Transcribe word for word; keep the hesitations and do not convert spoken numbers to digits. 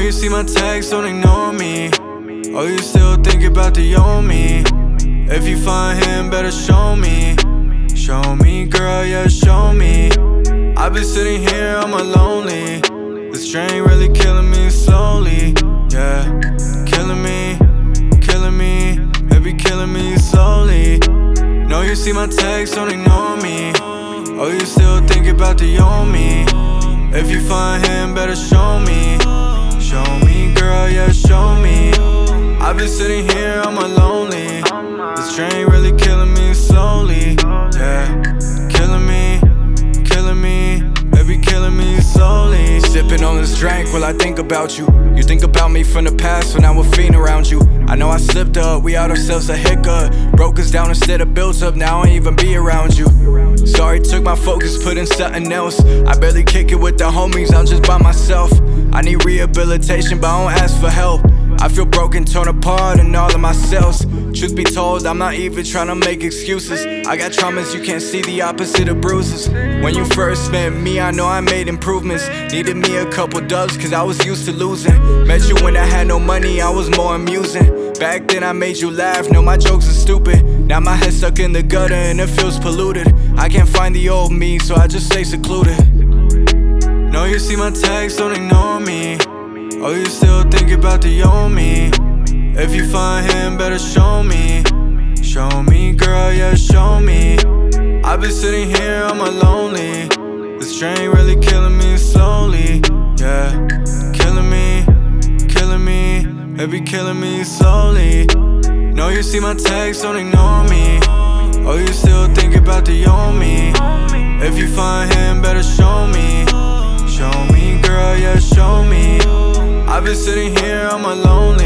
you see my text, don't ignore me. Oh, you still think about the old me. If you find him, better show me. Show me, girl, yeah, show me. I've been sitting here, I'm lonely. This drain really killing me slowly. Yeah, killing me, killing me. It be killing me slowly. No, you see my text, don't ignore me. Oh, you still think about the old me. If you find him, better show me. Show me, girl, yeah, show me. I've been sitting here, I'm lonely. This train really killing me slowly. Yeah, killing me, killing me. It be killing me slowly. Sipping on this drink while I think about you. You think about me from the past when I was fiend around you. I know I slipped up, we had ourselves a hiccup. Broke us down instead of built up, now I ain't even be around you. Sorry, took my focus, put in something else. I barely kick it with the homies, I'm just by myself. I need rehabilitation, but I don't ask for help. I feel broken, torn apart in all of my cells. Truth be told, I'm not even trying to make excuses. I got traumas, you can't see the opposite of bruises. When you first met me, I know I made improvements. Needed me a couple dubs, cause I was used to losing. Met you when I had no money, I was more amusing. Back then I made you laugh, no, my jokes are stupid. Now my head's stuck in the gutter and it feels polluted. I can't find the old me, so I just stay secluded. No, you see my text, don't ignore me. Oh, you still think about the old me. If you find him, better show me. Show me, girl, yeah, show me. I've been sitting here, I'm lonely. This train really killing me slowly. Yeah, killing me, killing me. It be killing me slowly. No, you see my text, don't ignore me. Oh, you still think about the old me. If you find him, better show me. Show me, girl, yeah, show me. I've been sitting here, I'm lonely.